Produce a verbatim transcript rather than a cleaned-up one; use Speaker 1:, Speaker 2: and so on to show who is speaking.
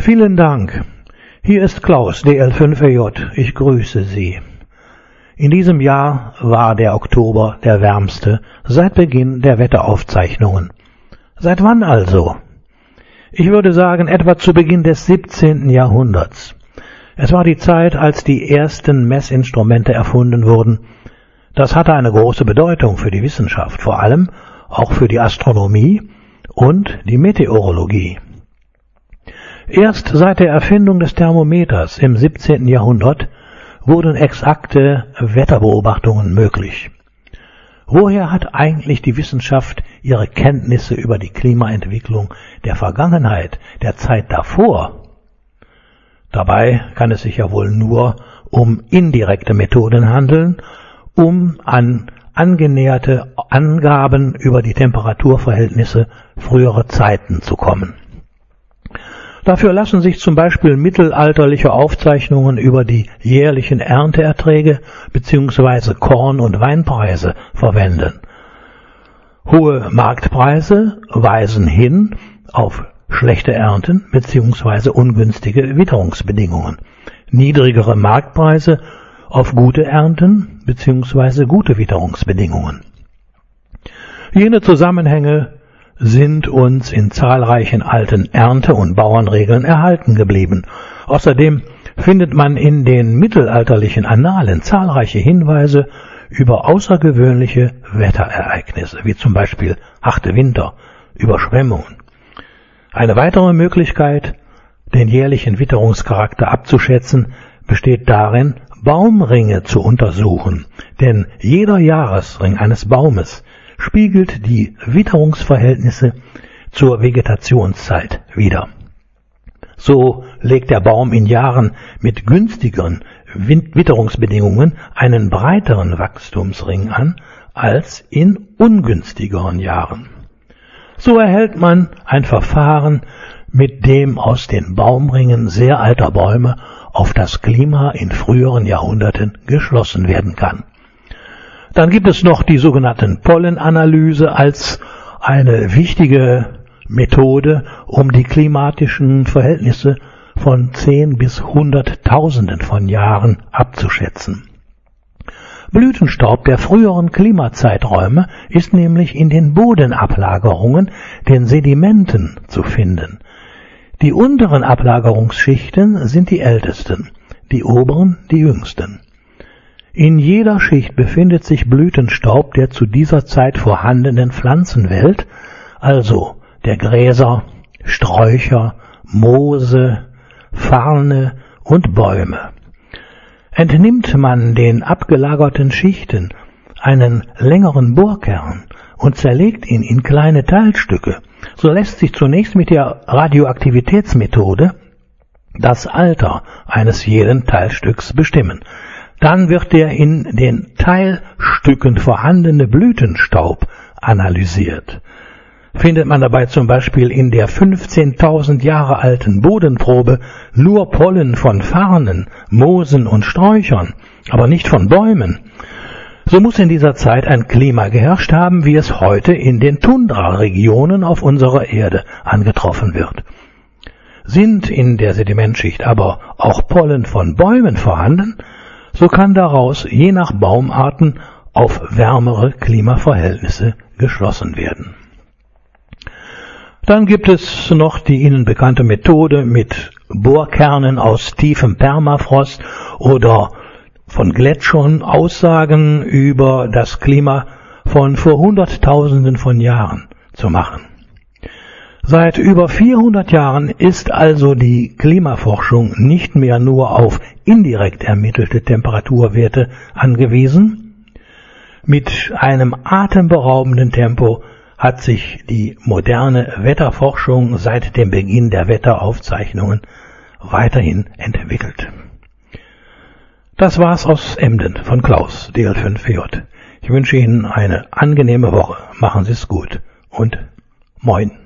Speaker 1: Vielen Dank. Hier ist Klaus, D L fünf E J. Ich grüße Sie. In diesem Jahr war der Oktober der wärmste seit Beginn der Wetteraufzeichnungen. Seit wann also? Ich würde sagen, etwa zu Beginn des siebzehnten Jahrhunderts. Es war die Zeit, als die ersten Messinstrumente erfunden wurden. Das hatte eine große Bedeutung für die Wissenschaft, vor allem auch für die Astronomie und die Meteorologie. Erst seit der Erfindung des Thermometers im siebzehnten Jahrhundert wurden exakte Wetterbeobachtungen möglich. Woher hat eigentlich die Wissenschaft ihre Kenntnisse über die Klimaentwicklung der Vergangenheit, der Zeit davor? Dabei kann es sich ja wohl nur um indirekte Methoden handeln, um an angenäherte Angaben über die Temperaturverhältnisse früherer Zeiten zu kommen. Dafür lassen sich zum Beispiel mittelalterliche Aufzeichnungen über die jährlichen Ernteerträge bzw. Korn- und Weinpreise verwenden. Hohe Marktpreise weisen hin auf schlechte Ernten bzw. ungünstige Witterungsbedingungen, niedrigere Marktpreise auf gute Ernten bzw. gute Witterungsbedingungen. Jene Zusammenhänge sind uns in zahlreichen alten Ernte- und Bauernregeln erhalten geblieben. Außerdem findet man in den mittelalterlichen Annalen zahlreiche Hinweise über außergewöhnliche Wetterereignisse, wie zum Beispiel harte Winter, Überschwemmungen. Eine weitere Möglichkeit, den jährlichen Witterungscharakter abzuschätzen, besteht darin, Baumringe zu untersuchen, denn jeder Jahresring eines Baumes spiegelt die Witterungsverhältnisse zur Vegetationszeit wider. So legt der Baum in Jahren mit günstigeren Witterungsbedingungen einen breiteren Wachstumsring an als in ungünstigeren Jahren. So erhält man ein Verfahren, mit dem aus den Baumringen sehr alter Bäume auf das Klima in früheren Jahrhunderten geschlossen werden kann. Dann gibt es noch die sogenannten Pollenanalyse als eine wichtige Methode, um die klimatischen Verhältnisse von zehn bis hunderttausenden von Jahren abzuschätzen. Blütenstaub der früheren Klimazeiträume ist nämlich in den Bodenablagerungen, den Sedimenten, zu finden. Die unteren Ablagerungsschichten sind die ältesten, die oberen die jüngsten. In jeder Schicht befindet sich Blütenstaub der zu dieser Zeit vorhandenen Pflanzenwelt, also der Gräser, Sträucher, Moose, Farne und Bäume. Entnimmt man den abgelagerten Schichten einen längeren Bohrkern und zerlegt ihn in kleine Teilstücke, so lässt sich zunächst mit der Radioaktivitätsmethode das Alter eines jeden Teilstücks bestimmen. Dann wird der in den Teilstücken vorhandene Blütenstaub analysiert. Findet man dabei zum Beispiel in der fünfzehntausend Jahre alten Bodenprobe nur Pollen von Farnen, Moosen und Sträuchern, aber nicht von Bäumen, so muss in dieser Zeit ein Klima geherrscht haben, wie es heute in den Tundraregionen auf unserer Erde angetroffen wird. Sind in der Sedimentschicht aber auch Pollen von Bäumen vorhanden, so kann daraus je nach Baumarten auf wärmere Klimaverhältnisse geschlossen werden. Dann gibt es noch die Ihnen bekannte Methode mit Bohrkernen aus tiefem Permafrost oder von Gletschern Aussagen über das Klima von vor Hunderttausenden von Jahren zu machen. Seit über vierhundert Jahren ist also die Klimaforschung nicht mehr nur auf indirekt ermittelte Temperaturwerte angewiesen. Mit einem atemberaubenden Tempo hat sich die moderne Wetterforschung seit dem Beginn der Wetteraufzeichnungen weiterhin entwickelt. Das war's aus Emden von Klaus, D L fünf E J. Ich wünsche Ihnen eine angenehme Woche. Machen Sie es gut und moin.